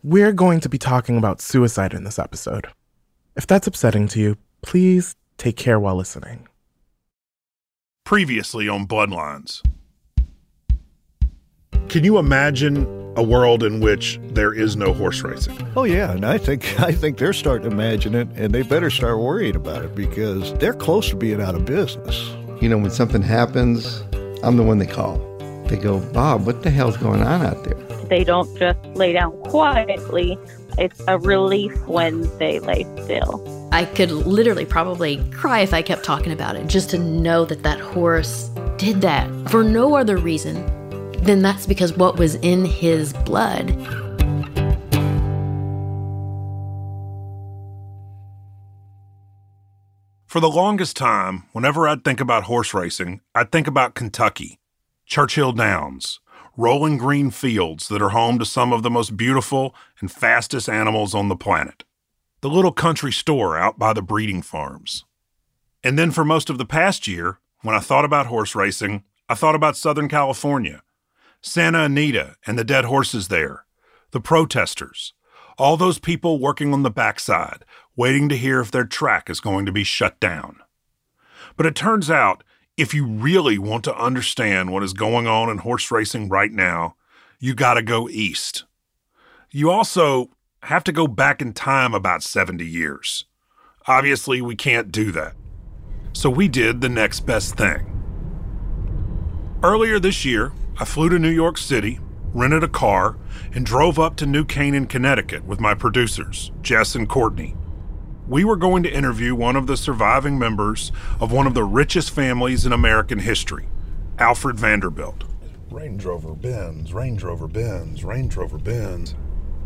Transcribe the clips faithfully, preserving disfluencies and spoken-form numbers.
We're going to be talking about suicide in this episode. If that's upsetting to you, please take care while listening. Previously on Bloodlines. Can you imagine a world in which there is no horse racing? Oh yeah, and I think I think they're starting to imagine it, and they better start worrying about it because they're close to being out of business. You know, when something happens, I'm the one they call. They go, Bob, what the hell's going on out there? They don't just lay down quietly. It's a relief when they lay still. I could literally probably cry if I kept talking about it, just to know that that horse did that for no other reason than that's because what was in his blood. For the longest time, whenever I'd think about horse racing, I'd think about Kentucky, Churchill Downs, rolling green fields that are home to some of the most beautiful and fastest animals on the planet. The little country store out by the breeding farms. And then for most of the past year, when I thought about horse racing, I thought about Southern California, Santa Anita and the dead horses there, the protesters, all those people working on the backside, waiting to hear if their track is going to be shut down. But it turns out, if you really want to understand what is going on in horse racing right now, you gotta go east. You also have to go back in time about seventy years. Obviously, we can't do that. So we did the next best thing. Earlier this year, I flew to New York City, rented a car, and drove up to New Canaan, Connecticut with my producers, Jess and Courtney. We were going to interview one of the surviving members of one of the richest families in American history, Alfred Vanderbilt. Range Rover Benz, Range Rover Benz, Range Rover Benz.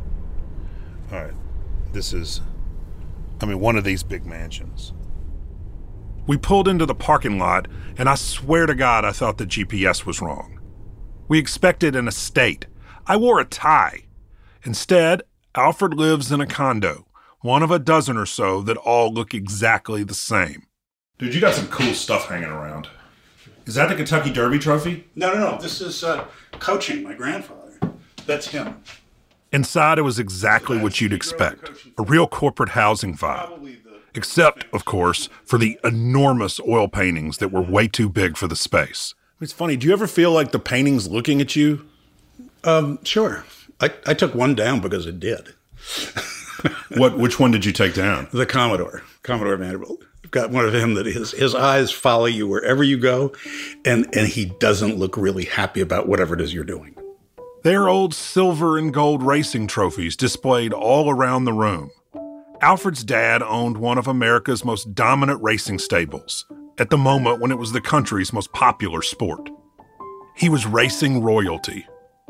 All right, this is, I mean, one of these big mansions. We pulled into the parking lot, and I swear to God I thought the G P S was wrong. We expected an estate. I wore a tie. Instead, Alfred lives in a condo, one of a dozen or so that all look exactly the same. Dude, you got some cool stuff hanging around. Is that the Kentucky Derby trophy? No, no, no. This is uh, coaching my grandfather. That's him. Inside, it was exactly what you'd expect. A real corporate housing vibe. Except, of course, for the enormous oil paintings that were way too big for the space. It's funny, do you ever feel like the painting's looking at you? Um, sure. I, I took one down because it did. What? Which one did you take down? The Commodore, Commodore Vanderbilt. I've got one of him that his his eyes follow you wherever you go, and, and he doesn't look really happy about whatever it is you're doing. They're old silver and gold racing trophies displayed all around the room. Alfred's dad owned one of America's most dominant racing stables, at the moment when it was the country's most popular sport. He was racing royalty.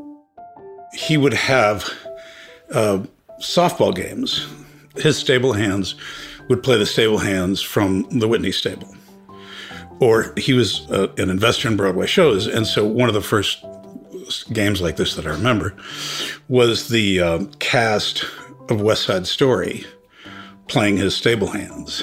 He would have uh, softball games. His stable hands would play the stable hands from the Whitney stable. Or he was uh, an investor in Broadway shows, and so one of the first games like this that I remember was the uh, cast of West Side Story playing his stable hands.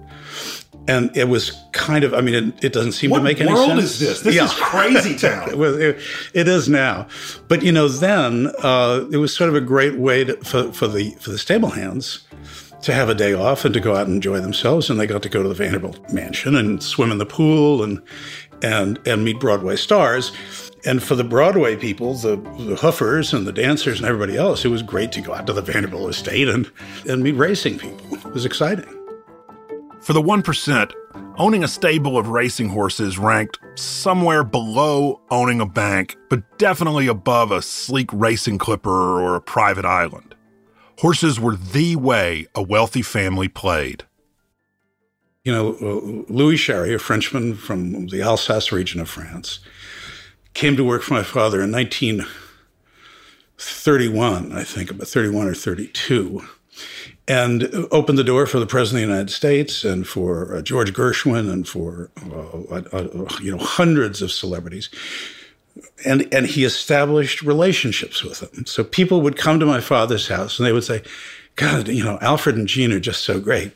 And it was kind of, I mean, it, it doesn't seem what to make any sense. What world is this? This yeah. is crazy town. it, was, it, it is now. But, you know, then uh, it was sort of a great way to, for, for the for the stable hands to have a day off and to go out and enjoy themselves. And they got to go to the Vanderbilt Mansion and swim in the pool and and and meet Broadway stars. And for the Broadway people, the, the hoofers and the dancers and everybody else, it was great to go out to the Vanderbilt estate and, and meet racing people. It was exciting. For the one percent, owning a stable of racing horses ranked somewhere below owning a bank, but definitely above a sleek racing clipper or a private island. Horses were the way a wealthy family played. You know, uh, Louis Charry, a Frenchman from the Alsace region of France, came to work for my father in nineteen thirty-one, I think, about thirty-one or thirty-two, and opened the door for the President of the United States and for uh, George Gershwin and for, uh, uh, you know, hundreds of celebrities. And and he established relationships with them. So people would come to my father's house and they would say, God, you know, Alfred and Jean are just so great.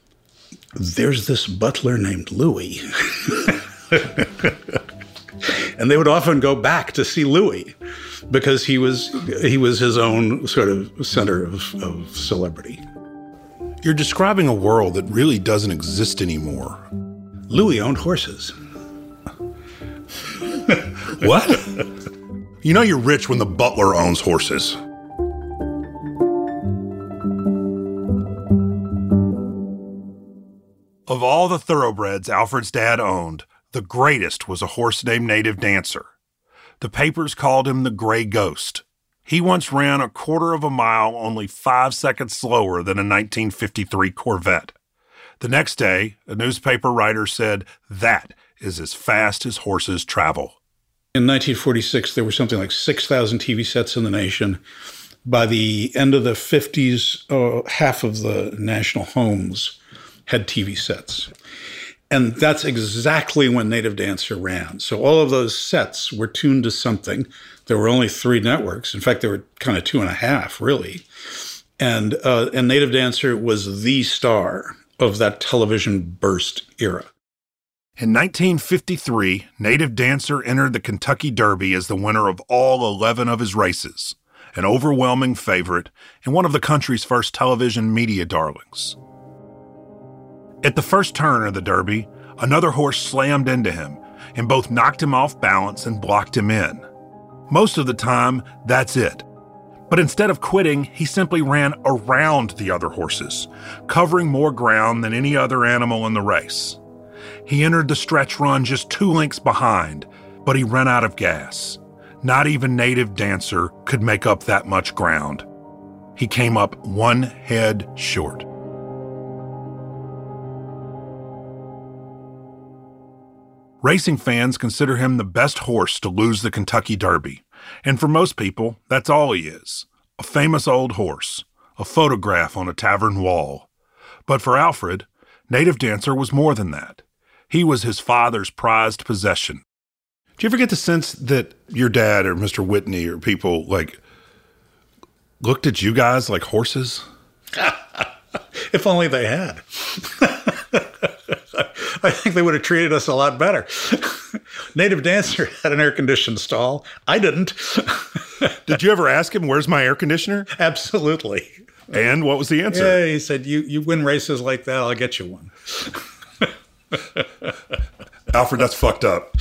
There's this butler named Louis. And they would often go back to see Louis because he was he was his own sort of center of, of celebrity. You're describing a world that really doesn't exist anymore. Louis owned horses. What? You know you're rich when the butler owns horses. Of all the thoroughbreds Alfred's dad owned, the greatest was a horse named Native Dancer. The papers called him the Gray Ghost. He once ran a quarter of a mile only five seconds slower than a nineteen fifty-three Corvette. The next day, a newspaper writer said, "That is as fast as horses travel." In nineteen forty-six, there were something like six thousand T V sets in the nation. By the end of the fifties, uh, half of the national homes had T V sets. And that's exactly when Native Dancer ran. So all of those sets were tuned to something. There were only three networks. In fact, there were kind of two and a half, really. And, uh, and Native Dancer was the star of that television burst era. In nineteen fifty-three, Native Dancer entered the Kentucky Derby as the winner of all eleven of his races, an overwhelming favorite and one of the country's first television media darlings. At the first turn of the Derby, another horse slammed into him and both knocked him off balance and blocked him in. Most of the time, that's it. But instead of quitting, he simply ran around the other horses, covering more ground than any other animal in the race. He entered the stretch run just two lengths behind, but he ran out of gas. Not even Native Dancer could make up that much ground. He came up one head short. Racing fans consider him the best horse to lose the Kentucky Derby. And for most people, that's all he is. A famous old horse, a photograph on a tavern wall. But for Alfred, Native Dancer was more than that. He was his father's prized possession. Do you ever get the sense that your dad or Mister Whitney or people, like, looked at you guys like horses? If only they had. I think they would have treated us a lot better. Native Dancer had an air-conditioned stall. I didn't. Did you ever ask him, where's my air conditioner? Absolutely. And what was the answer? Yeah, he said, you, you win races like that, I'll get you one. Alfred, that's fucked up.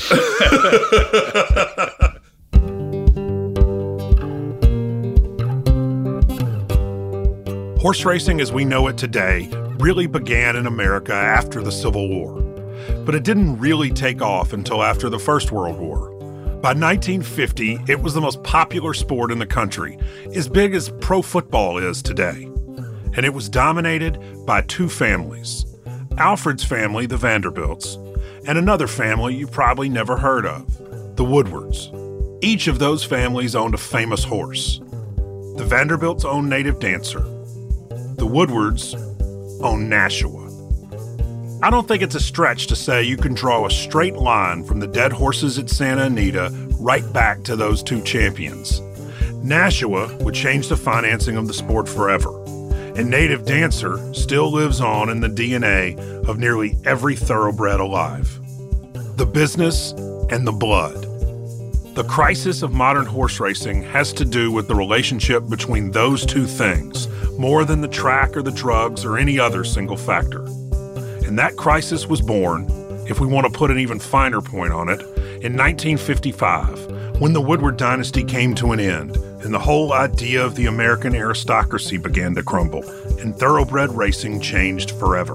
Horse racing as we know it today really began in America after the Civil War. But it didn't really take off until after the First World War. By nineteen fifty, it was the most popular sport in the country, as big as pro football is today. And it was dominated by two families. Alfred's family, the Vanderbilts, and another family you've probably never heard of, the Woodwards. Each of those families owned a famous horse. The Vanderbilts owned Native Dancer. The Woodwards owned Nashua. I don't think it's a stretch to say you can draw a straight line from the dead horses at Santa Anita right back to those two champions. Nashua would change the financing of the sport forever, and Native Dancer still lives on in the D N A of nearly every thoroughbred alive. The business and the blood. The crisis of modern horse racing has to do with the relationship between those two things, more than the track or the drugs or any other single factor. And that crisis was born, if we want to put an even finer point on it, in nineteen fifty-five, when the Woodward dynasty came to an end, and the whole idea of the American aristocracy began to crumble, and thoroughbred racing changed forever.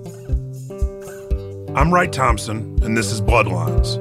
I'm Wright Thompson, and this is Bloodlines.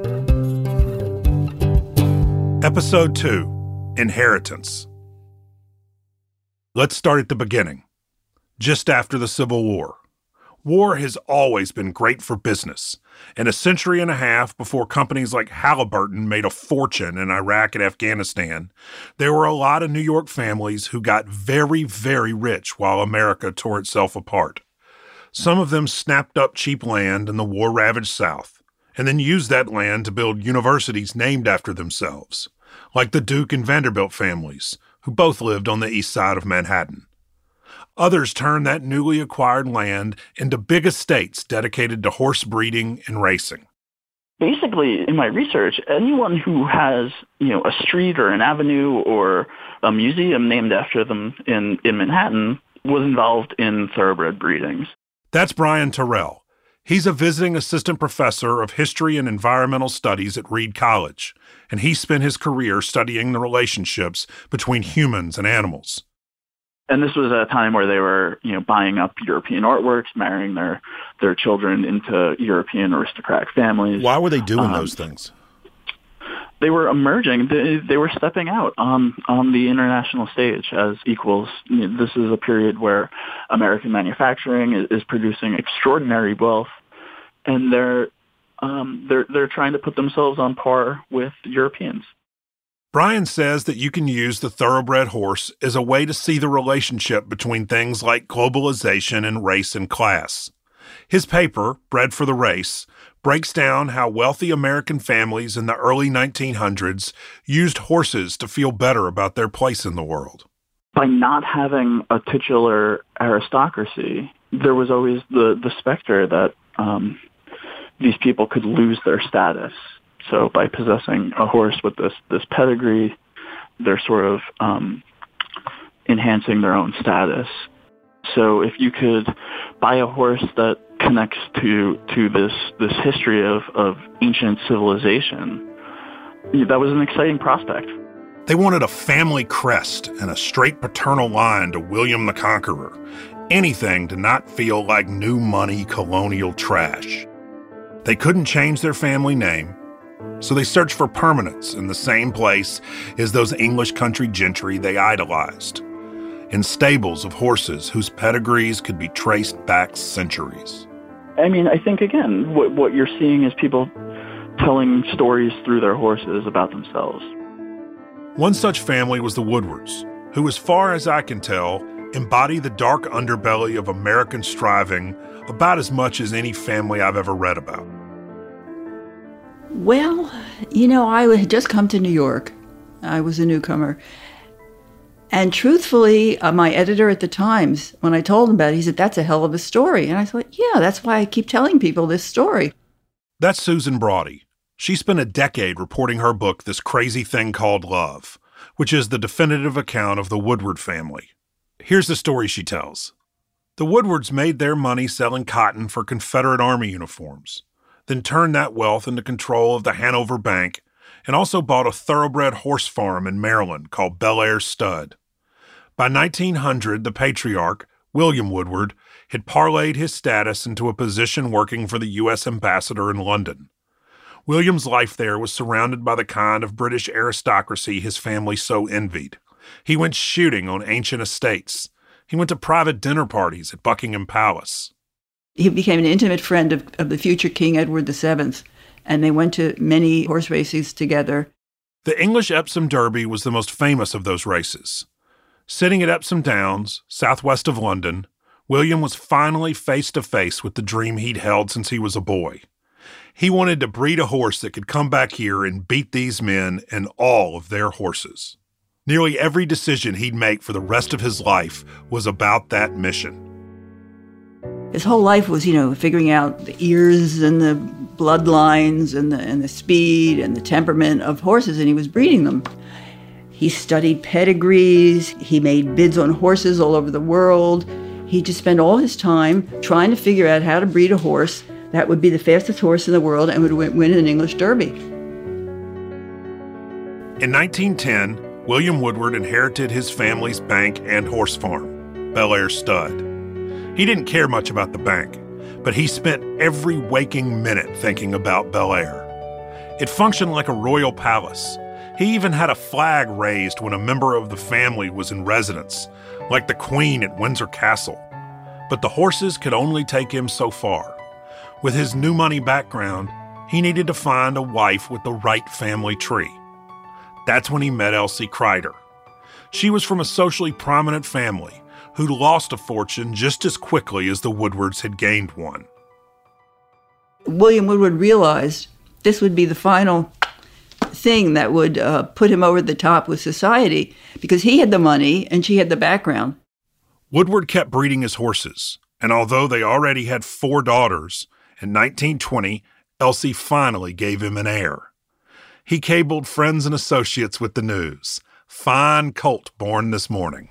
Episode two, Inheritance. Let's start at the beginning, just after the Civil War. War has always been great for business, and a century and a half before companies like Halliburton made a fortune in Iraq and Afghanistan, there were a lot of New York families who got very, very rich while America tore itself apart. Some of them snapped up cheap land in the war-ravaged South, and then used that land to build universities named after themselves, like the Duke and Vanderbilt families, who both lived on the east side of Manhattan. Others turned that newly acquired land into big estates dedicated to horse breeding and racing. Basically, in my research, anyone who has, you know, a street or an avenue or a museum named after them in, in Manhattan was involved in thoroughbred breedings. That's Brian Terrell. He's a visiting assistant professor of history and environmental studies at Reed College, and he spent his career studying the relationships between humans and animals. And this was a time where they were, you know, buying up European artworks, marrying their, their children into European aristocratic families. Why were they doing um, those things? They were emerging. They, they were stepping out on, on the international stage as equals. You know, this is a period where American manufacturing is, is producing extraordinary wealth, and they're um, they're they're trying to put themselves on par with Europeans. Brian says that you can use the thoroughbred horse as a way to see the relationship between things like globalization and race and class. His paper, Bred for the Race, breaks down how wealthy American families in the early nineteen hundreds used horses to feel better about their place in the world. By not having a titular aristocracy, there was always the, the specter that um, these people could lose their status. So by possessing a horse with this, this pedigree, they're sort of um, enhancing their own status. So if you could buy a horse that connects to to this this history of, of ancient civilization, that was an exciting prospect. They wanted a family crest and a straight paternal line to William the Conqueror. Anything to not feel like new money colonial trash. They couldn't change their family name, so they searched for permanence in the same place as those English country gentry they idolized, in stables of horses whose pedigrees could be traced back centuries. I mean, I think, again, what, what you're seeing is people telling stories through their horses about themselves. One such family was the Woodwards, who, as far as I can tell, embody the dark underbelly of American striving about as much as any family I've ever read about. Well, you know, I had just come to New York. I was a newcomer. And truthfully, uh, my editor at the Times, when I told him about it, he said, that's a hell of a story. And I thought, yeah, that's why I keep telling people this story. That's Susan Braude. She spent a decade reporting her book, This Crazy Thing Called Love, which is the definitive account of the Woodward family. Here's the story she tells. The Woodwards made their money selling cotton for Confederate Army uniforms, then turned that wealth into control of the Hanover Bank, and also bought a thoroughbred horse farm in Maryland called Belair Stud. By nineteen hundred, the patriarch, William Woodward, had parlayed his status into a position working for the U S ambassador in London. William's life there was surrounded by the kind of British aristocracy his family so envied. He went shooting on ancient estates. He went to private dinner parties at Buckingham Palace. He became an intimate friend of, of the future King Edward the Seventh, and they went to many horse races together. The English Epsom Derby was the most famous of those races. Sitting at Epsom Downs, southwest of London, William was finally face to face with the dream he'd held since he was a boy. He wanted to breed a horse that could come back here and beat these men and all of their horses. Nearly every decision he'd make for the rest of his life was about that mission. His whole life was, you know, figuring out the ears and the bloodlines and the, and the speed and the temperament of horses, and he was breeding them. He studied pedigrees. He made bids on horses all over the world. He just spent all his time trying to figure out how to breed a horse that would be the fastest horse in the world and would win an English Derby. In nineteen ten, William Woodward inherited his family's bank and horse farm, Belair Stud. He didn't care much about the bank, but he spent every waking minute thinking about Belair. It functioned like a royal palace. He even had a flag raised when a member of the family was in residence, like the Queen at Windsor Castle. But the horses could only take him so far. With his new money background, he needed to find a wife with the right family tree. That's when he met Elsie Kreider. She was from a socially prominent family who lost a fortune just as quickly as the Woodwards had gained one. William Woodward realized this would be the final thing that would uh, put him over the top with society, because he had the money and she had the background. Woodward kept breeding his horses, and although they already had four daughters, in nineteen twenty, Elsie finally gave him an heir. He cabled friends and associates with the news. Fine colt born this morning.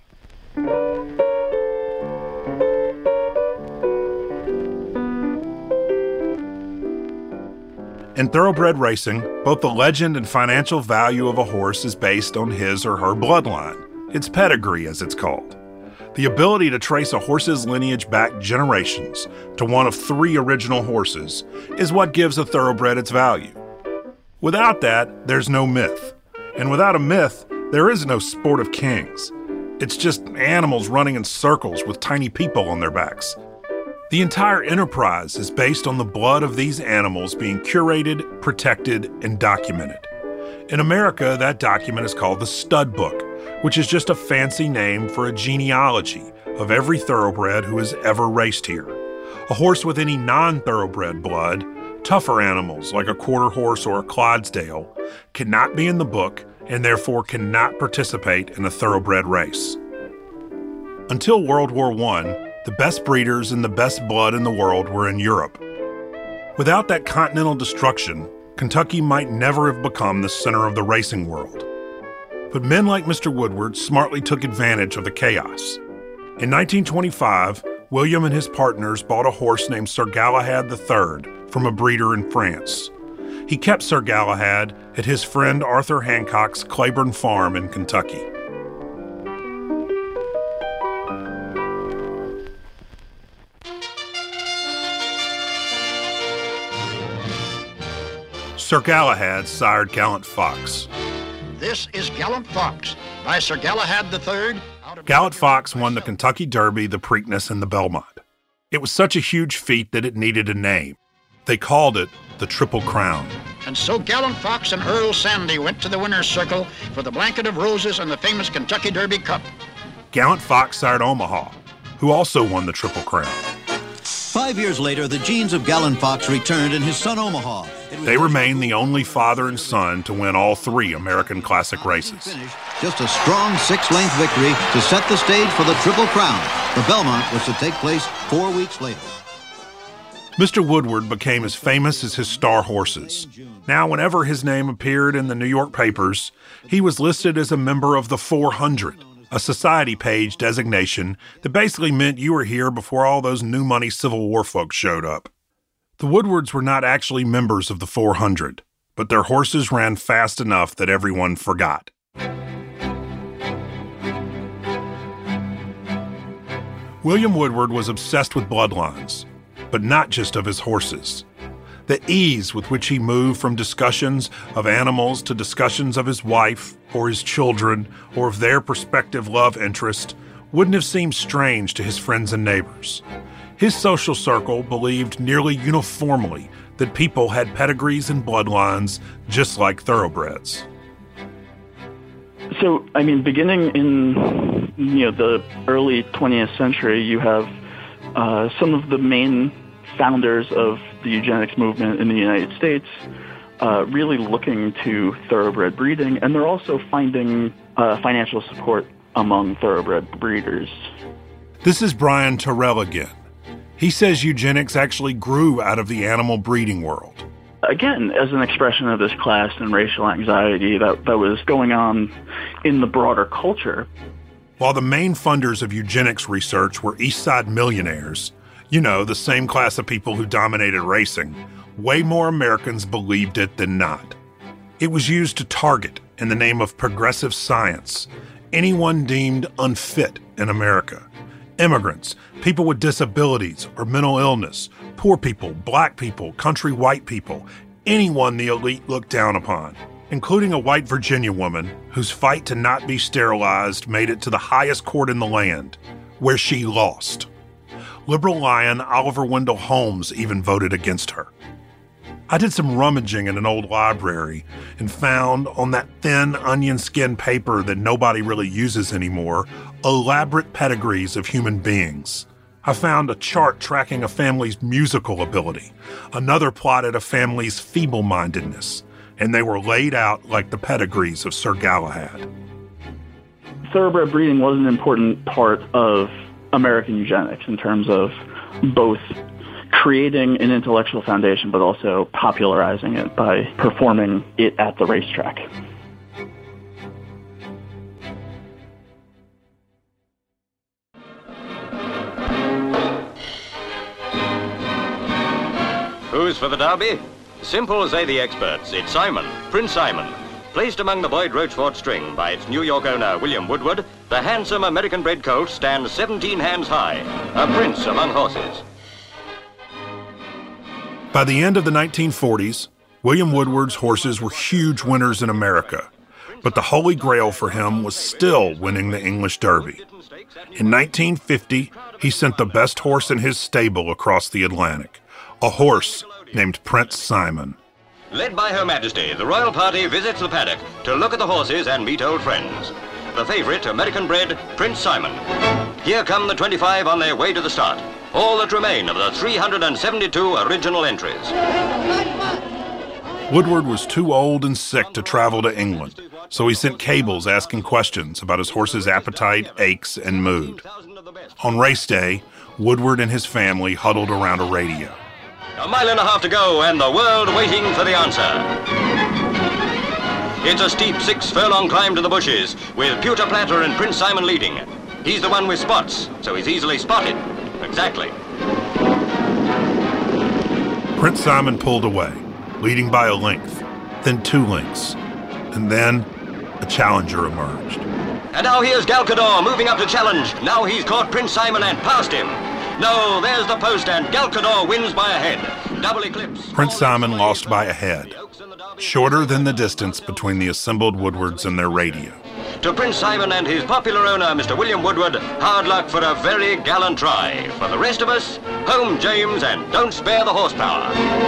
In thoroughbred racing, both the legend and financial value of a horse is based on his or her bloodline, its pedigree as it's called. The ability to trace a horse's lineage back generations to one of three original horses is what gives a thoroughbred its value. Without that, there's no myth. And without a myth, there is no sport of kings. It's just animals running in circles with tiny people on their backs. The entire enterprise is based on the blood of these animals being curated, protected, and documented. In America, that document is called the stud book, which is just a fancy name for a genealogy of every thoroughbred who has ever raced here. A horse with any non-thoroughbred blood, tougher animals like a quarter horse or a Clydesdale, cannot be in the book and therefore cannot participate in a thoroughbred race. Until World War One, the best breeders and the best blood in the world were in Europe. Without that continental destruction, Kentucky might never have become the center of the racing world. But men like Mister Woodward smartly took advantage of the chaos. In nineteen twenty-five, William and his partners bought a horse named Sir Galahad the Third from a breeder in France. He kept Sir Galahad at his friend Arthur Hancock's Claiborne Farm in Kentucky. Sir Galahad sired Gallant Fox. This is Gallant Fox by Sir Galahad the Third. Gallant Fox won the Kentucky Derby, the Preakness, and the Belmont. It was such a huge feat that it needed a name. They called it the Triple Crown. And so Gallant Fox and Earl Sandy went to the winner's circle for the Blanket of Roses and the famous Kentucky Derby Cup. Gallant Fox sired Omaha, who also won the Triple Crown. Five years later, the genes of Gallant Fox returned in his son Omaha. They remain the only father and son to win all three American Classic races. Just a strong six-length victory to set the stage for the Triple Crown. The Belmont was to take place four weeks later. Mister Woodward became as famous as his star horses. Now, whenever his name appeared in the New York papers, he was listed as a member of the four hundred, a society page designation that basically meant you were here before all those new money Civil War folks showed up. The Woodwards were not actually members of the four hundred, but their horses ran fast enough that everyone forgot. William Woodward was obsessed with bloodlines, but not just of his horses. The ease with which he moved from discussions of animals to discussions of his wife or his children or of their prospective love interest wouldn't have seemed strange to his friends and neighbors. His social circle believed nearly uniformly that people had pedigrees and bloodlines just like thoroughbreds. So, I mean, beginning in you know the early twentieth century, you have uh, some of the main founders of the eugenics movement in the United States uh, really looking to thoroughbred breeding, and they're also finding uh, financial support among thoroughbred breeders. This is Brian Terrell again. He says eugenics actually grew out of the animal breeding world. Again, as an expression of this class and racial anxiety that, that was going on in the broader culture. While the main funders of eugenics research were East Side millionaires, you know, the same class of people who dominated racing, way more Americans believed it than not. It was used to target, in the name of progressive science, anyone deemed unfit in America. Immigrants, people with disabilities or mental illness, poor people, black people, country white people, anyone the elite looked down upon, including a white Virginia woman whose fight to not be sterilized made it to the highest court in the land, where she lost. Liberal lion Oliver Wendell Holmes even voted against her. I did some rummaging in an old library and found on that thin onion skin paper that nobody really uses anymore, elaborate pedigrees of human beings. I found a chart tracking a family's musical ability, another plotted a family's feeble-mindedness, and they were laid out like the pedigrees of Sir Galahad. Thoroughbred breeding was an important part of American eugenics in terms of both creating an intellectual foundation, but also popularizing it by performing it at the racetrack. Who's for the Derby? Simple, say the experts. It's Simon, Prince Simon. Placed among the Boyd Rochefort string by its New York owner, William Woodward, the handsome American-bred colt stands seventeen hands high, a prince among horses. By the end of the nineteen forties, William Woodward's horses were huge winners in America, but the holy grail for him was still winning the English Derby. In nineteen fifty, he sent the best horse in his stable across the Atlantic, a horse named Prince Simon. Led by Her Majesty, the royal party visits the paddock to look at the horses and meet old friends. The favorite, American-bred Prince Simon. Here come the twenty-five on their way to the start, all that remain of the three hundred seventy-two original entries. Woodward was too old and sick to travel to England, so he sent cables asking questions about his horse's appetite, aches, and mood. On race day, Woodward and his family huddled around a radio. A mile and a half to go, and the world waiting for the answer. It's a steep six-furlong climb to the bushes, with Pewter Platter and Prince Simon leading. He's the one with spots, so he's easily spotted. Exactly. Prince Simon pulled away, leading by a length, then two lengths, and then a challenger emerged. And now here's Galcador moving up to challenge. Now he's caught Prince Simon and passed him. No, there's the post, and Galcador wins by a head. Double eclipse. Prince Simon lost by a head, shorter than the distance between the assembled Woodwards and their radio. To Prince Simon and his popular owner, Mister William Woodward, hard luck for a very gallant try. For the rest of us, home James, and don't spare the horsepower.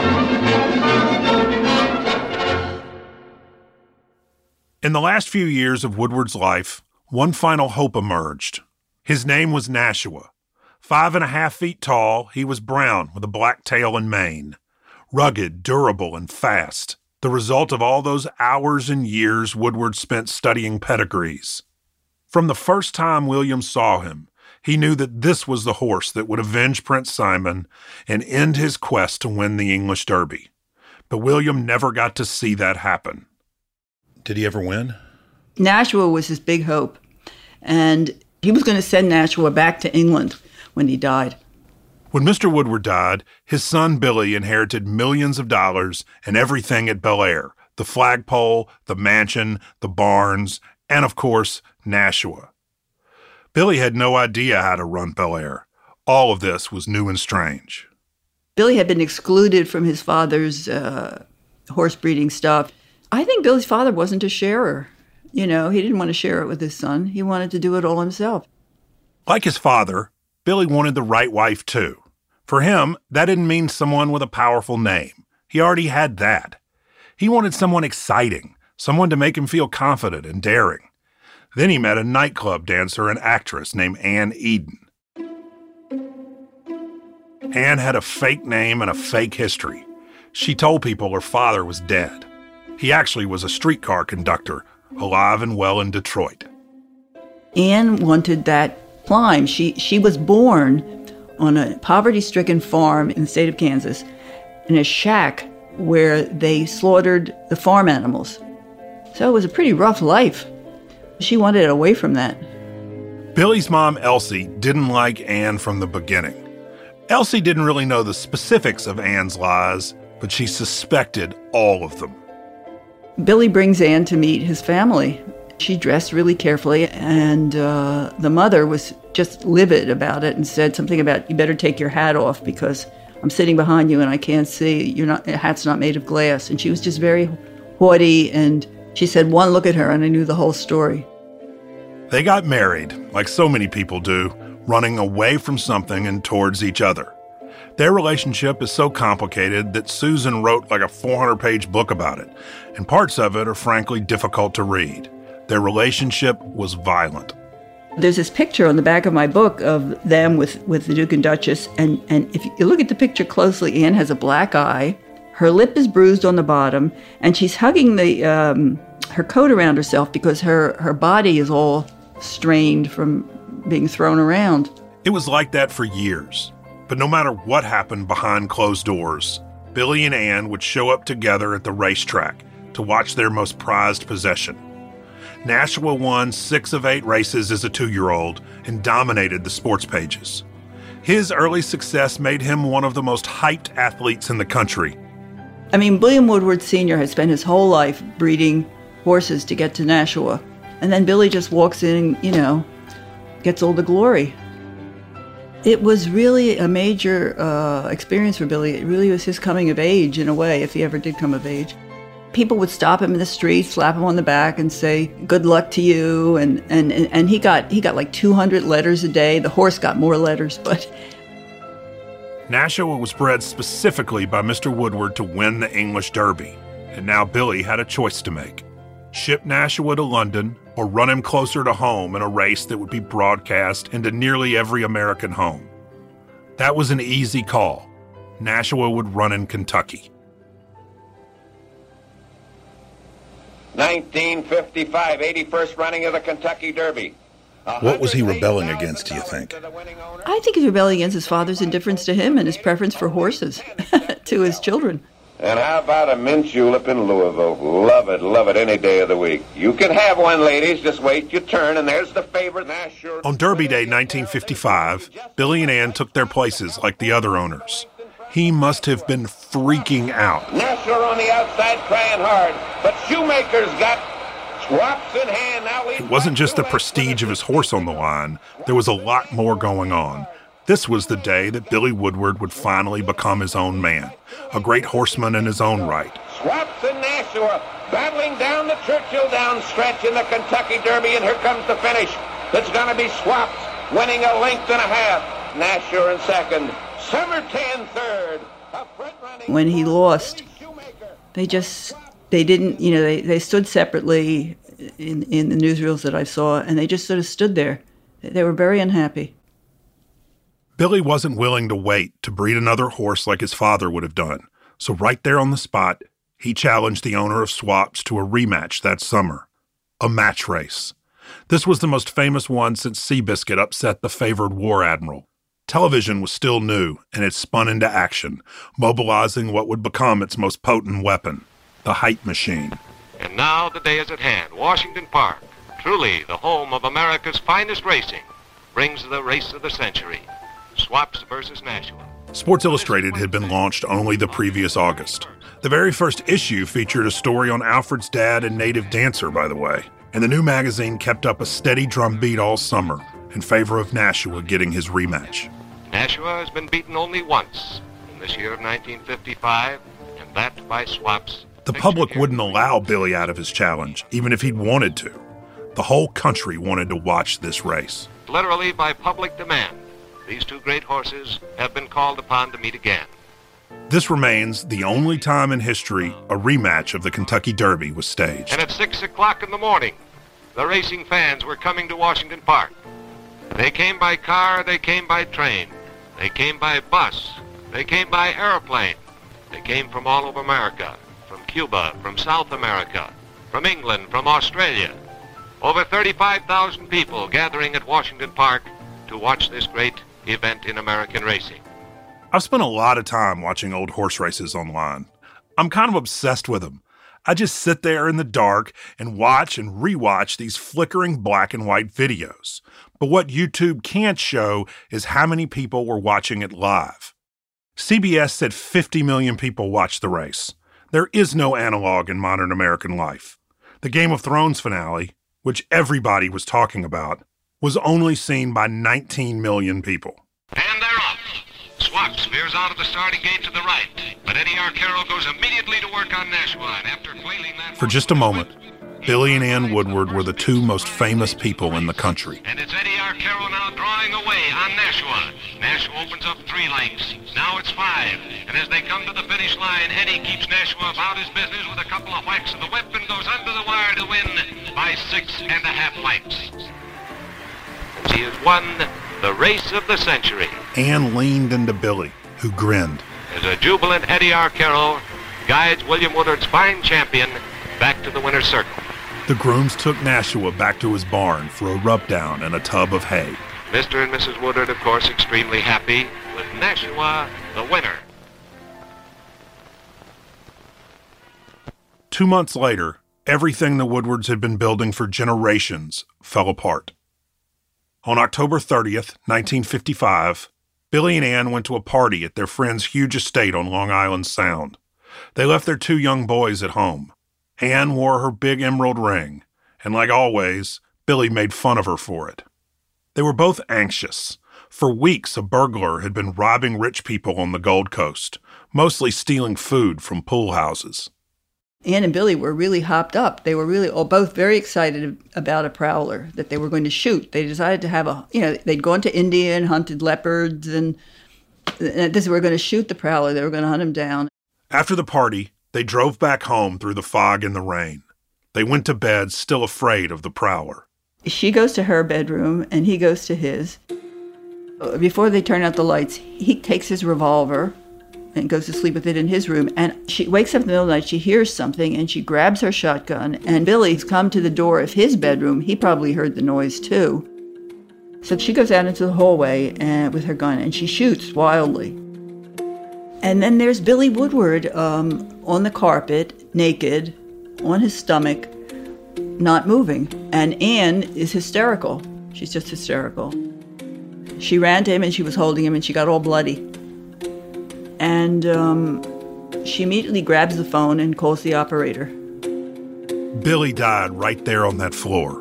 In the last few years of Woodward's life, one final hope emerged. His name was Nashua. Five and a half feet tall, he was brown with a black tail and mane. Rugged, durable, and fast, the result of all those hours and years Woodward spent studying pedigrees. From the first time William saw him, he knew that this was the horse that would avenge Prince Simon and end his quest to win the English Derby. But William never got to see that happen. Did he ever win? Nashua was his big hope, and he was going to send Nashua back to England when he died. When Mister Woodward died, his son Billy inherited millions of dollars and everything at Bel Air, the flagpole, the mansion, the barns, and of course, Nashua. Billy had no idea how to run Bel Air. All of this was new and strange. Billy had been excluded from his father's uh, horse breeding stuff. I think Billy's father wasn't a sharer. You know, he didn't want to share it with his son. He wanted to do it all himself. Like his father, Billy wanted the right wife, too. For him, that didn't mean someone with a powerful name. He already had that. He wanted someone exciting, someone to make him feel confident and daring. Then he met a nightclub dancer and actress named Anne Eden. Anne had a fake name and a fake history. She told people her father was dead. He actually was a streetcar conductor, alive and well in Detroit. Anne wanted that climb. She she was born on a poverty-stricken farm in the state of Kansas, in a shack where they slaughtered the farm animals. So it was a pretty rough life. She wanted it away from that. Billy's mom, Elsie, didn't like Anne from the beginning. Elsie didn't really know the specifics of Anne's lies, but she suspected all of them. Billy brings Anne to meet his family. She dressed really carefully, and uh, the mother was just livid about it and said something about, you better take your hat off because I'm sitting behind you and I can't see. You're not, the hat's not made of glass. And she was just very haughty, and she said one look at her and I knew the whole story. They got married, like so many people do, running away from something and towards each other. Their relationship is so complicated that Susan wrote like a four hundred page book about it, and parts of it are frankly difficult to read. Their relationship was violent. There's this picture on the back of my book of them with, with the Duke and Duchess, and, and if you look at the picture closely, Anne has a black eye, her lip is bruised on the bottom, and she's hugging the um, her coat around herself because her, her body is all strained from being thrown around. It was like that for years. But no matter what happened behind closed doors, Billy and Ann would show up together at the racetrack to watch their most prized possession. Nashua won six of eight races as a two-year-old and dominated the sports pages. His early success made him one of the most hyped athletes in the country. I mean, William Woodward Senior had spent his whole life breeding horses to get to Nashua. And then Billy just walks in, you know, gets all the glory. It was really a major uh, experience for Billy. It really was his coming of age, in a way, if he ever did come of age. People would stop him in the street, slap him on the back, and say, "Good luck to you." And and and he got he got like two hundred letters a day. The horse got more letters, but Nashua was bred specifically by Mister Woodward to win the English Derby, and now Billy had a choice to make. Ship Nashua to London or run him closer to home in a race that would be broadcast into nearly every American home. That was an easy call. Nashua would run in Kentucky. nineteen fifty-five, eighty-first running of the Kentucky Derby. What was he rebelling against, do you think? I think he's rebelling against his father's indifference to him and his preference for horses, to his children. And how about a mint julep in Louisville? Love it, love it any day of the week. You can have one, ladies. Just wait your turn, and there's the favorite. Nashua. On Derby Day nineteen fifty-five, Billy and Ann took their places like the other owners. He must have been freaking out. Nashua on the outside crying hard, but Shoemaker's got swaps in hand. Now it wasn't just the prestige of his horse on the line. There was a lot more going on. This was the day that Billy Woodward would finally become his own man, a great horseman in his own right. Swaps and Nashua battling down the Churchill Downs stretch in the Kentucky Derby, and here comes the finish. It's going to be Swaps winning a length and a half. Nashua in second. Somerton third. When he lost, they just, they didn't, you know, they, they stood separately in, in the newsreels that I saw, and they just sort of stood there. They were very unhappy. Billy wasn't willing to wait to breed another horse like his father would have done. So right there on the spot, he challenged the owner of Swaps to a rematch that summer. A match race. This was the most famous one since Seabiscuit upset the favored war admiral. Television was still new, and it spun into action, mobilizing what would become its most potent weapon, the hype machine. And now the day is at hand. Washington Park, truly the home of America's finest racing, brings the race of the century. Swaps versus Nashua. Sports Illustrated had been launched only the previous August. The very first issue featured a story on Alfred's dad and native dancer, by the way, and the new magazine kept up a steady drumbeat all summer in favor of Nashua getting his rematch. Nashua has been beaten only once, in this year of nineteen fifty-five, and that by Swaps. The public wouldn't allow Billy out of his challenge, even if he'd wanted to. The whole country wanted to watch this race. Literally by public demand, these two great horses have been called upon to meet again. This remains the only time in history a rematch of the Kentucky Derby was staged. And at six o'clock in the morning, the racing fans were coming to Washington Park. They came by car, they came by train, they came by bus, they came by airplane. They came from all over America, from Cuba, from South America, from England, from Australia. Over thirty-five thousand people gathering at Washington Park to watch this great event in American racing. I've spent a lot of time watching old horse races online. I'm kind of obsessed with them. I just sit there in the dark and watch and rewatch these flickering black and white videos. But what YouTube can't show is how many people were watching it live. C B S said fifty million people watched the race. There is no analog in modern American life. The Game of Thrones finale, which everybody was talking about, was only seen by nineteen million people. And they're off. Swaps veers out of the starting gate to the right, but Eddie Arcaro goes immediately to work on Nashua, and after flailing that... For just a moment, Billy and Ann Woodward were the two most famous people in the country. And it's Eddie Arcaro now drawing away on Nashua. Nashua opens up three lengths. Now it's five. And as they come to the finish line, Eddie keeps Nashua about his business with a couple of whacks of the whip and goes under the wire to win by six and a half lengths. And she has won the race of the century. Ann leaned into Billy, who grinned. As a jubilant Eddie Arcaro guides William Woodward's fine champion back to the winner's circle. The grooms took Nashua back to his barn for a rub-down and a tub of hay. Mister and Missus Woodward, of course, extremely happy with Nashua, the winner. Two months later, everything the Woodwards had been building for generations fell apart. On October thirtieth, nineteen fifty-five, Billy and Ann went to a party at their friend's huge estate on Long Island Sound. They left their two young boys at home. Ann wore her big emerald ring, and like always, Billy made fun of her for it. They were both anxious. For weeks, a burglar had been robbing rich people on the Gold Coast, mostly stealing food from pool houses. Ann and Billy were really hopped up. They were really all both very excited about a prowler that they were going to shoot. They decided to have a, you know, they'd gone to India and hunted leopards, and, and they were going to shoot the prowler. They were going to hunt him down. After the party, they drove back home through the fog and the rain. They went to bed still afraid of the prowler. She goes to her bedroom, and he goes to his. Before they turn out the lights, he takes his revolver and goes to sleep with it in his room. And she wakes up in the middle of the night, she hears something, and she grabs her shotgun. And Billy's come to the door of his bedroom. He probably heard the noise, too. So she goes out into the hallway and, with her gun, and she shoots wildly. And then there's Billy Woodward um, on the carpet, naked, on his stomach, not moving. And Ann is hysterical. She's just hysterical. She ran to him, and she was holding him, and she got all bloody. And um, she immediately grabs the phone and calls the operator. Billy died right there on that floor.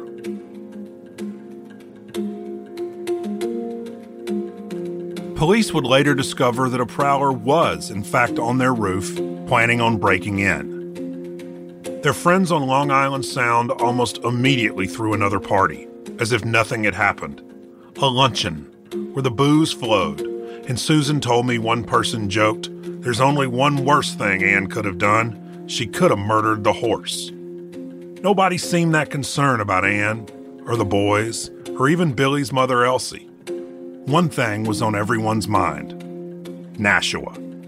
Police would later discover that a prowler was, in fact, on their roof, planning on breaking in. Their friends on Long Island Sound almost immediately threw another party, as if nothing had happened. A luncheon, where the booze flowed, and Susan told me one person joked, "There's only one worse thing Ann could have done. She could have murdered the horse." Nobody seemed that concerned about Ann, or the boys, or even Billy's mother Elsie. One thing was on everyone's mind: Nashua.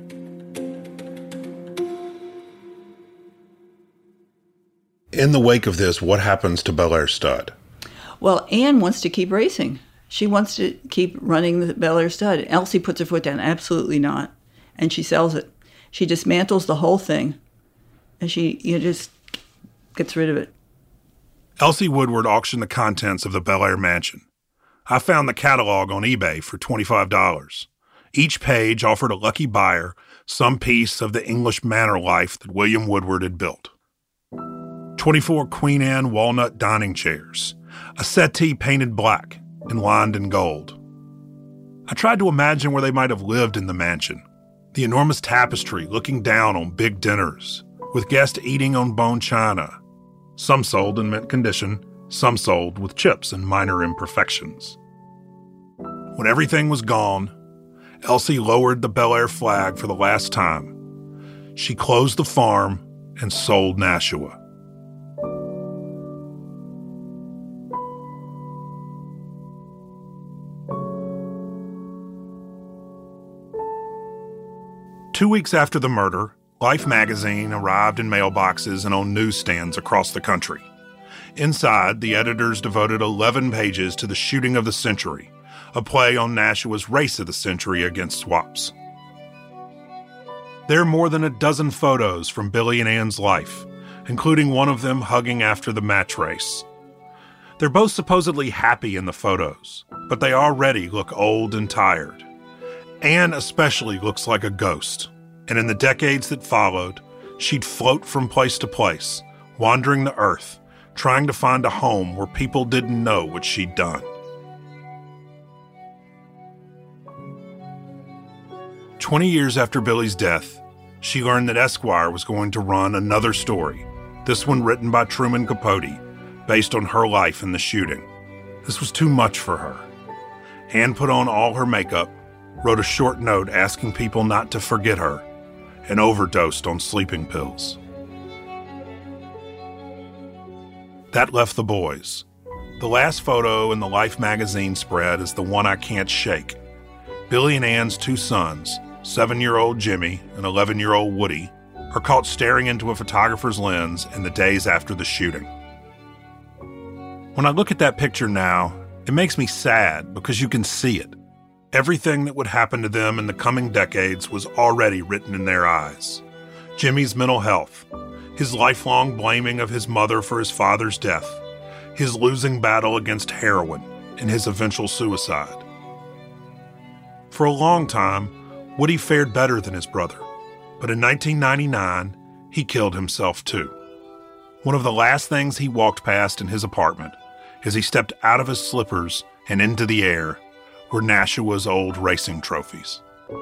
In the wake of this, what happens to Bel Air Stud? Well, Ann wants to keep racing. She wants to keep running the Bel Air Stud. Elsie puts her foot down. Absolutely not. And she sells it. She dismantles the whole thing. And she you know, just gets rid of it. Elsie Woodward auctioned the contents of the Bel Air mansion. I found the catalog on eBay for twenty-five dollars. Each page offered a lucky buyer some piece of the English manor life that William Woodward had built. twenty-four Queen Anne walnut dining chairs, a settee painted black and lined in gold. I tried to imagine where they might have lived in the mansion. The enormous tapestry looking down on big dinners, with guests eating on bone china. Some sold in mint condition, some sold with chips and minor imperfections. When everything was gone, Elsie lowered the Bel Air flag for the last time. She closed the farm and sold Nashua. Two weeks after the murder, Life magazine arrived in mailboxes and on newsstands across the country. Inside, the editors devoted eleven pages to the shooting of the century, a play on Nashua's race of the century against swaps. There are more than a dozen photos from Billy and Ann's life, including one of them hugging after the match race. They're both supposedly happy in the photos, but they already look old and tired. Ann especially looks like a ghost, and in the decades that followed, she'd float from place to place, wandering the earth, trying to find a home where people didn't know what she'd done. Twenty years after Billy's death, she learned that Esquire was going to run another story, this one written by Truman Capote, based on her life in the shooting. This was too much for her. Ann put on all her makeup, wrote a short note asking people not to forget her, and overdosed on sleeping pills. That left the boys. The last photo in the Life magazine spread is the one I can't shake. Billy and Ann's two sons, seven-year-old Jimmy and eleven-year-old Woody, are caught staring into a photographer's lens in the days after the shooting. When I look at that picture now, It makes me sad because you can see it. Everything that would happen to them in the coming decades was already written in their eyes. Jimmy's mental health, his lifelong blaming of his mother for his father's death, his losing battle against heroin, and his eventual suicide. For a long time, Woody fared better than his brother, but in nineteen ninety-nine, he killed himself too. One of the last things he walked past in his apartment as he stepped out of his slippers and into the air were Nashua's old racing trophies.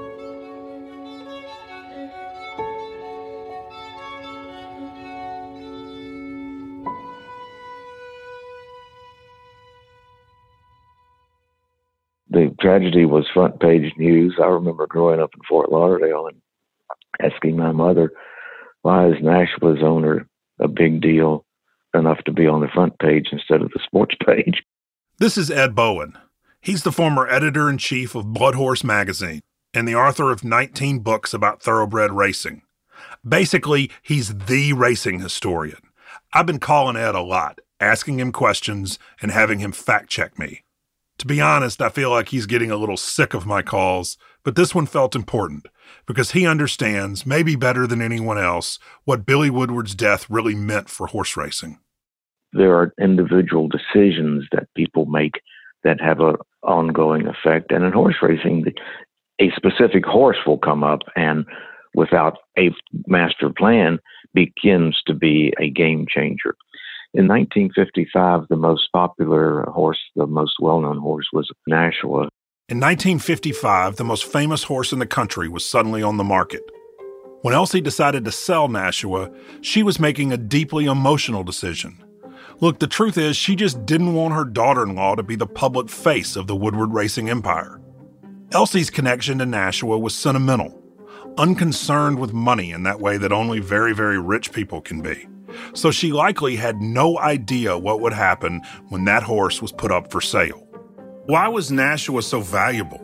The tragedy was front page news. I remember growing up in Fort Lauderdale and asking my mother, why is Nashua's owner a big deal enough to be on the front page instead of the sports page? This is Ed Bowen. He's the former editor-in-chief of Blood Horse magazine and the author of nineteen books about thoroughbred racing. Basically, he's the racing historian. I've been calling Ed a lot, asking him questions and having him fact-check me. To be honest, I feel like he's getting a little sick of my calls, but this one felt important because he understands, maybe better than anyone else, what Billy Woodward's death really meant for horse racing. There are individual decisions that people make that have an ongoing effect. And in horse racing, a specific horse will come up and without a master plan begins to be a game changer. In nineteen fifty-five, the most popular horse, the most well-known horse was Nashua. In nineteen fifty-five, the most famous horse in the country was suddenly on the market. When Elsie decided to sell Nashua, she was making a deeply emotional decision. Look, the truth is she just didn't want her daughter-in-law to be the public face of the Woodward racing empire. Elsie's connection to Nashua was sentimental, unconcerned with money in that way that only very, very rich people can be. So she likely had no idea what would happen when that horse was put up for sale. Why was Nashua so valuable?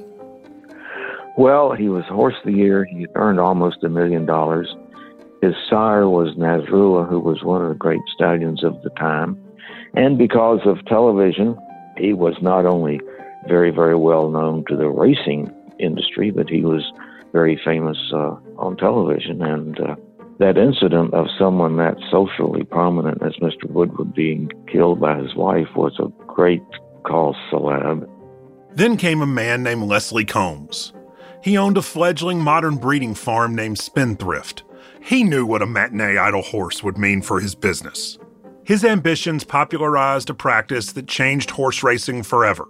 Well, he was Horse of the Year. He earned almost a million dollars. His sire was Nasrullah, who was one of the great stallions of the time. And because of television, he was not only very, very well known to the racing industry, but he was very famous uh, on television. And uh, that incident of someone that socially prominent as Mister Woodward being killed by his wife was a great cause célèbre. Then came a man named Leslie Combs. He owned a fledgling modern breeding farm named Spendthrift. He knew what a matinee idle horse would mean for his business. His ambitions popularized a practice that changed horse racing forever: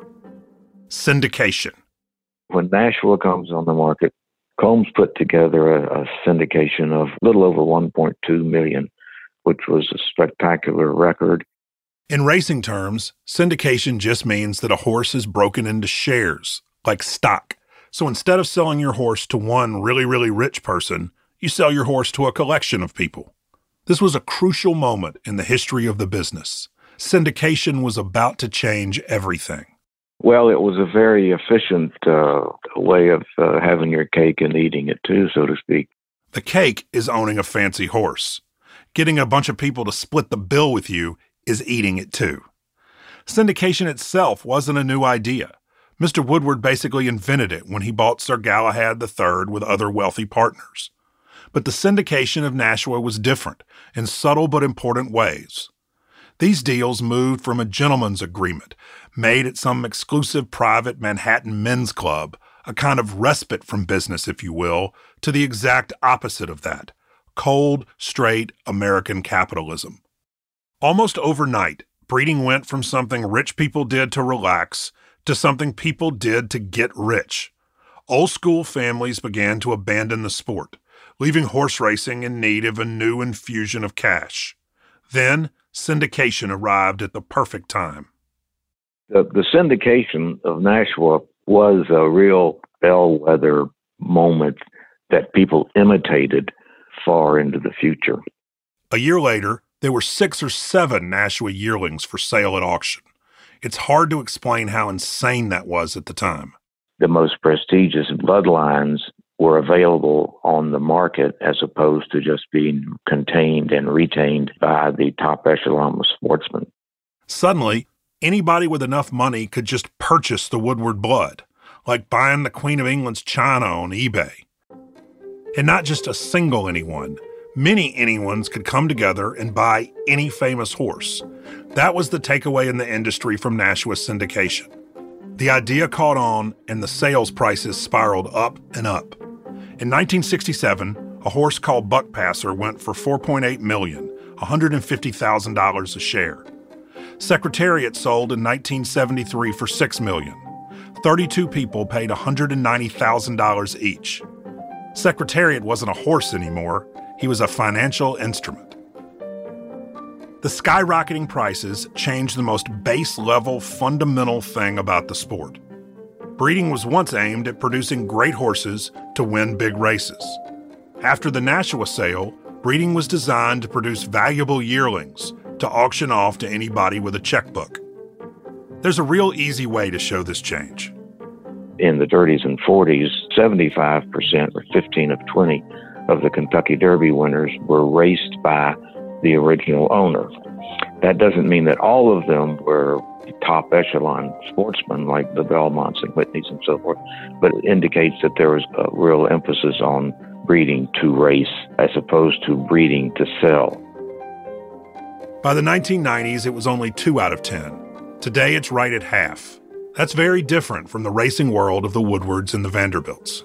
syndication. When Nashua comes on the market, Combs put together a, a syndication of a little over one point two million, which was a spectacular record. In racing terms, syndication just means that a horse is broken into shares, like stock. So instead of selling your horse to one really, really rich person, you sell your horse to a collection of people. This was a crucial moment in the history of the business. Syndication was about to change everything. Well, it was a very efficient uh, way of uh, having your cake and eating it too, so to speak. The cake is owning a fancy horse. Getting a bunch of people to split the bill with you is eating it too. Syndication itself wasn't a new idea. Mister Woodward basically invented it when he bought Sir Galahad the Third with other wealthy partners. But the syndication of Nashua was different in subtle but important ways. These deals moved from a gentleman's agreement made at some exclusive private Manhattan men's club, a kind of respite from business, if you will, to the exact opposite of that: cold, straight American capitalism. Almost overnight, breeding went from something rich people did to relax to something people did to get rich. Old-school families began to abandon the sport, leaving horse racing in need of a new infusion of cash. Then, syndication arrived at the perfect time. The, the syndication of Nashua was a real bellwether moment that people imitated far into the future. A year later, there were six or seven Nashua yearlings for sale at auction. It's hard to explain how insane that was at the time. The most prestigious bloodlines were available on the market as opposed to just being contained and retained by the top echelon of sportsmen. Suddenly, Anybody with enough money could just purchase the Woodward blood, like buying the Queen of England's china on eBay. And not just a single anyone. Many anyones could come together and buy any famous horse. That was the takeaway in the industry from Nashua's syndication. The idea caught on, and the sales prices spiraled up and up. In nineteen sixty-seven, a horse called Buck Passer went for four point eight million dollars, one hundred fifty thousand dollars a share. Secretariat sold in nineteen seventy-three for six million dollars. thirty-two people paid one hundred ninety thousand dollars each. Secretariat wasn't a horse anymore. He was a financial instrument. The skyrocketing prices changed the most base-level, fundamental thing about the sport. Breeding was once aimed at producing great horses to win big races. After the Nashua sale, breeding was designed to produce valuable yearlings to auction off to anybody with a checkbook. There's a real easy way to show this change. In the thirties and forties, seventy-five percent or fifteen of twenty of the Kentucky Derby winners were raced by the original owner. That doesn't mean that all of them were top echelon sportsmen like the Belmonts and Whitneys and so forth, but it indicates that there was a real emphasis on breeding to race as opposed to breeding to sell. By the nineteen nineties, it was only two out of ten. Today, it's right at half. That's very different from the racing world of the Woodwards and the Vanderbilts.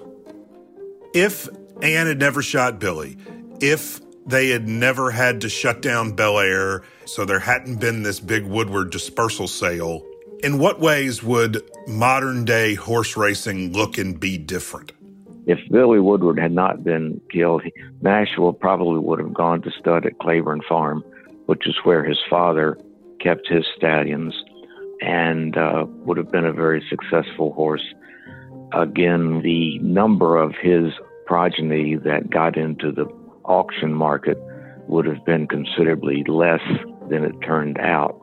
If Ann had never shot Billy, if they had never had to shut down Bel Air, so there hadn't been this big Woodward dispersal sale, in what ways would modern-day horse racing look and be different? If Billy Woodward had not been killed, Nashua probably would have gone to stud at Claiborne Farm, which is where his father kept his stallions, and uh, would have been a very successful horse. Again, the number of his progeny that got into the auction market would have been considerably less than it turned out.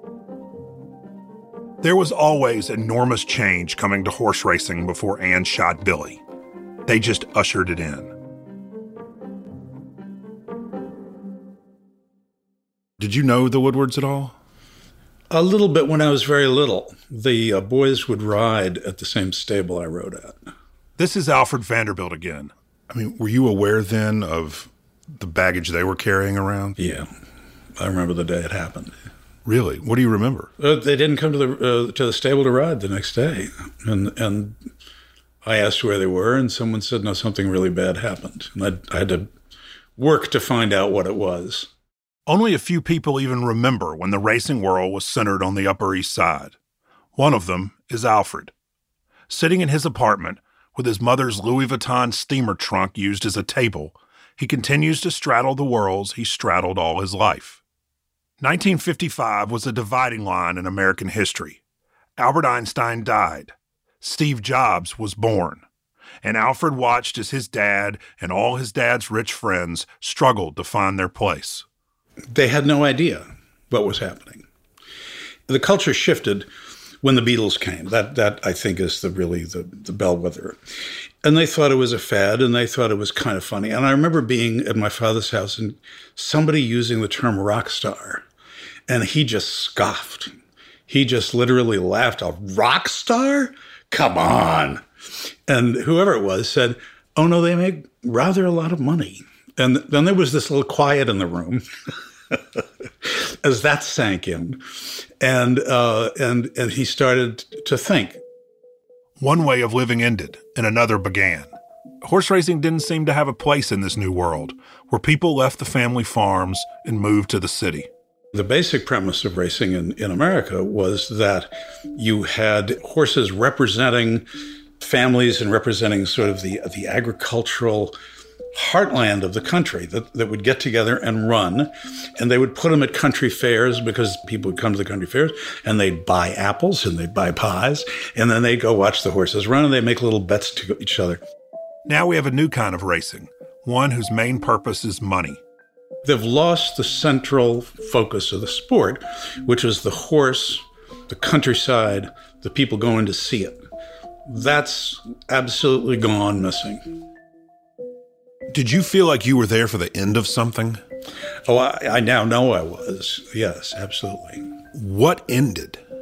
There was always enormous change coming to horse racing before Ann shot Billy. They just ushered it in. Did you know the Woodwards at all? A little bit when I was very little. The uh, boys would ride at the same stable I rode at. This is Alfred Vanderbilt again. I mean, were you aware then of the baggage they were carrying around? Yeah. I remember the day it happened. Really? What do you remember? Uh, they didn't come to the uh, to the stable to ride the next day. And and I asked where they were, and someone said, no, something really bad happened. And I, I had to work to find out what it was. Only a few people even remember when the racing world was centered on the Upper East Side. One of them is Alfred. Sitting in his apartment with his mother's Louis Vuitton steamer trunk used as a table, he continues to straddle the worlds he straddled all his life. nineteen fifty-five was a dividing line in American history. Albert Einstein died. Steve Jobs was born. And Alfred watched as his dad and all his dad's rich friends struggled to find their place. They had no idea what was happening. The culture shifted when the Beatles came. That, that I think, is the really the, the bellwether. And they thought it was a fad, and they thought it was kind of funny. And I remember being at my father's house and somebody using the term rock star, and he just scoffed. He just literally laughed. A rock star? Come on. And whoever it was said, oh, no, they make rather a lot of money. And then there was this little quiet in the room as that sank in. And, uh, and, and he started to think. One way of living ended, and another began. Horse racing didn't seem to have a place in this new world, where people left the family farms and moved to the city. The basic premise of racing in, in America was that you had horses representing families and representing sort of the, the agricultural heartland of the country that, that would get together and run, and they would put them at country fairs because people would come to the country fairs, and they'd buy apples and they'd buy pies, and then they'd go watch the horses run, and they'd make little bets to each other. Now we have a new kind of racing, one whose main purpose is money. They've lost the central focus of the sport, which is the horse, the countryside, the people going to see it. That's absolutely gone missing. Did you feel like you were there for the end of something? Oh, I, I now know I was. Yes, absolutely. What ended?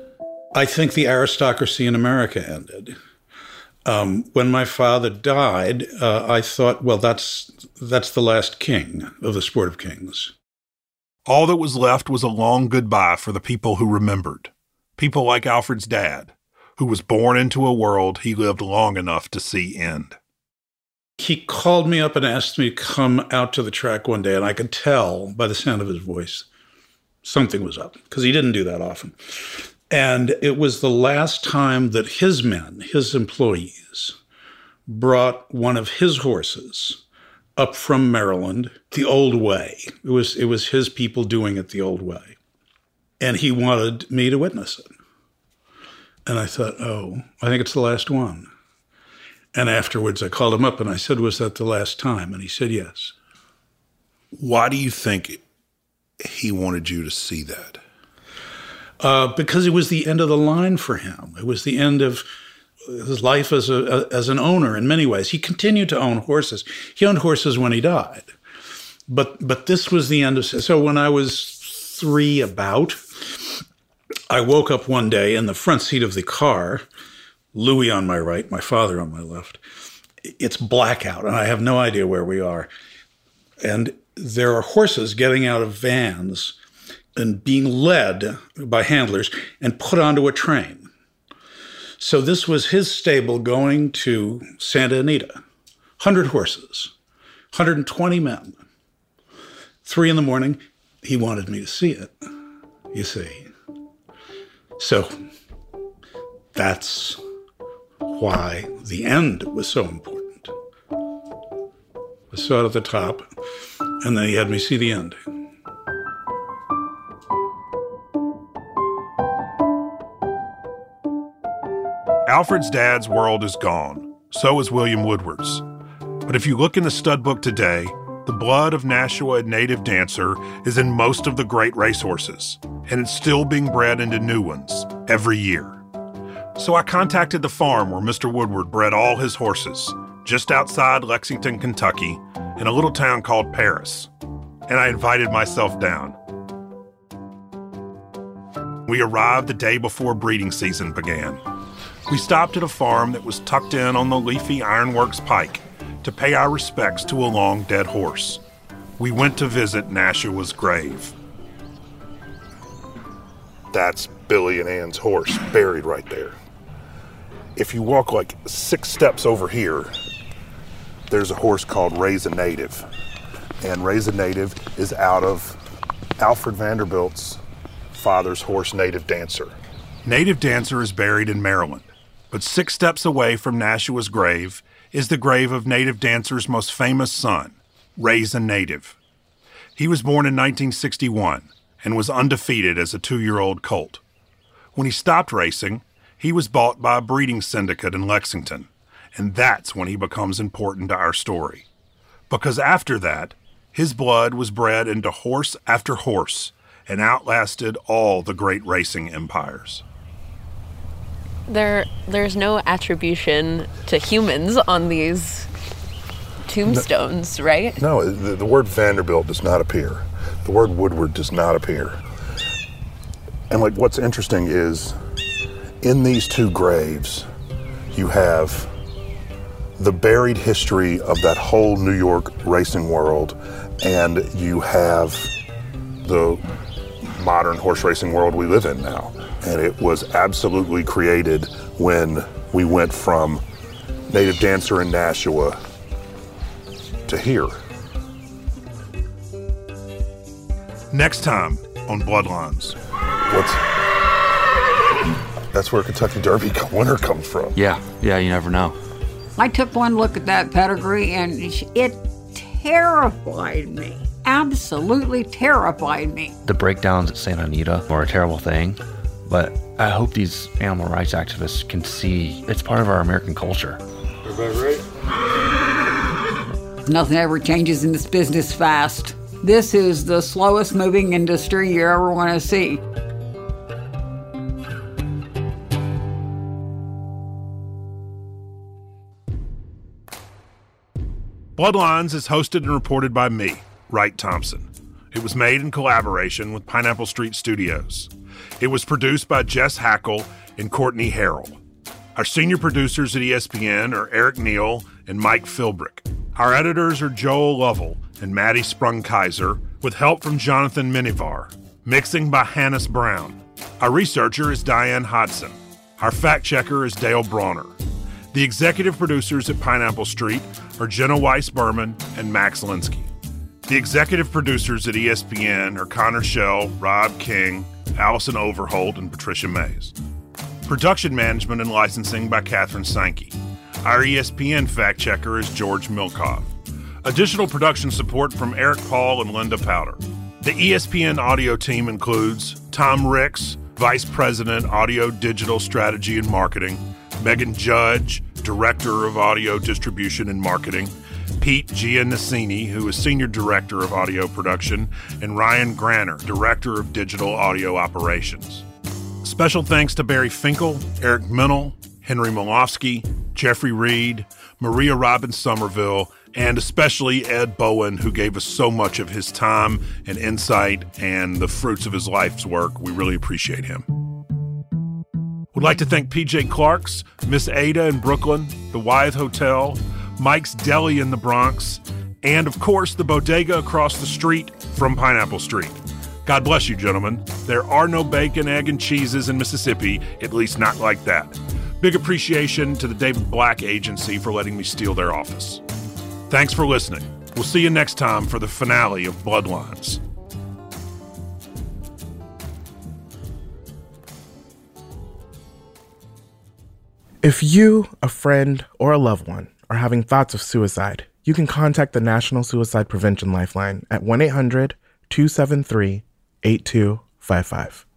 I think the aristocracy in America ended. Um, when my father died, uh, I thought, well, that's that's the last king of the sport of kings. All that was left was a long goodbye for the people who remembered. People like Alfred's dad, who was born into a world he lived long enough to see end. He called me up and asked me to come out to the track one day, and I could tell by the sound of his voice something was up, because he didn't do that often. And it was the last time that his men, his employees, brought one of his horses up from Maryland the old way. It was, it was his people doing it the old way. And he wanted me to witness it. And I thought, oh, I think it's the last one. And afterwards I called him up and I said, was that the last time? And he said, yes. Why do you think he wanted you to see that? Uh, because it was the end of the line for him. It was the end of his life as a as an owner in many ways. He continued to own horses. He owned horses when he died. But but this was the end of... So when I was three about, I woke up one day in the front seat of the car, Louis on my right, my father on my left. It's blackout, and I have no idea where we are. And there are horses getting out of vans and being led by handlers and put onto a train. So this was his stable going to Santa Anita. one hundred horses, one hundred twenty men. Three in the morning, he wanted me to see it, you see. So that's why the end was so important. I saw it at the top, and then he had me see the end. Alfred's dad's world is gone. So is William Woodward's. But if you look in the stud book today, the blood of Nashua native dancer is in most of the great racehorses, and it's still being bred into new ones every year. So I contacted the farm where Mister Woodward bred all his horses, just outside Lexington, Kentucky, in a little town called Paris, and I invited myself down. We arrived the day before breeding season began. We stopped at a farm that was tucked in on the leafy Ironworks Pike to pay our respects to a long-dead horse. We went to visit Nashua's grave. That's Billy and Ann's horse buried right there. If you walk like six steps over here, there's a horse called Raise a Native. And Raise a Native is out of Alfred Vanderbilt's father's horse, Native Dancer. Native Dancer is buried in Maryland, but six steps away from Nashua's grave is the grave of Native Dancer's most famous son, Raise a Native. He was born in nineteen sixty-one and was undefeated as a two-year-old colt. When he stopped racing, he was bought by a breeding syndicate in Lexington, and that's when he becomes important to our story. Because after that, his blood was bred into horse after horse and outlasted all the great racing empires. There, there's no attribution to humans on these tombstones, no, right? No, the, the word Vanderbilt does not appear. The word Woodward does not appear. And like what's interesting is in these two graves, you have the buried history of that whole New York racing world, and you have the modern horse racing world we live in now. And it was absolutely created when we went from Native Dancer in Nashua to here. Next time on Bloodlines. What's... That's where Kentucky Derby winner comes from. Yeah, yeah, you never know. I took one look at that pedigree and it terrified me. Absolutely terrified me. The breakdowns at Santa Anita were a terrible thing, but I hope these animal rights activists can see it's part of our American culture. Everybody right? Nothing ever changes in this business fast. This is the slowest moving industry you ever want to see. Bloodlines is hosted and reported by me, Wright Thompson. It was made in collaboration with Pineapple Street Studios. It was produced by Jess Hackle and Courtney Harrell. Our senior producers at E S P N are Eric Neal and Mike Philbrick. Our editors are Joel Lovell and Maddie Sprung-Kaiser, with help from Jonathan Minivar. Mixing by Hannes Brown. Our researcher is Diane Hodson. Our fact-checker is Dale Bronner. The executive producers at Pineapple Street are Jenna Weiss-Berman and Max Linsky. The executive producers at E S P N are Connor Shell, Rob King, Allison Overholt, and Patricia Mays. Production management and licensing by Catherine Sankey. Our E S P N fact-checker is George Milkov. Additional production support from Eric Paul and Linda Powder. The E S P N audio team includes Tom Ricks, Vice President, Audio Digital Strategy and Marketing, Megan Judge, Director of Audio Distribution and Marketing, Pete Giannacini, who is Senior Director of Audio Production, and Ryan Granner, Director of Digital Audio Operations. Special thanks to Barry Finkel, Eric Mennel, Henry Molofsky, Jeffrey Reed, Maria Robbins Somerville, and especially Ed Bowen, who gave us so much of his time and insight and the fruits of his life's work. We really appreciate him. We'd like to thank P J Clark's, Miss Ada in Brooklyn, the Wythe Hotel, Mike's Deli in the Bronx, and of course the bodega across the street from Pineapple Street. God bless you, gentlemen. There are no bacon, egg, and cheeses in Mississippi, at least not like that. Big appreciation to the David Black Agency for letting me steal their office. Thanks for listening. We'll see you next time for the finale of Bloodlines. If you, a friend, or a loved one are having thoughts of suicide, you can contact the National Suicide Prevention Lifeline at one eight hundred two seven three eight two five five.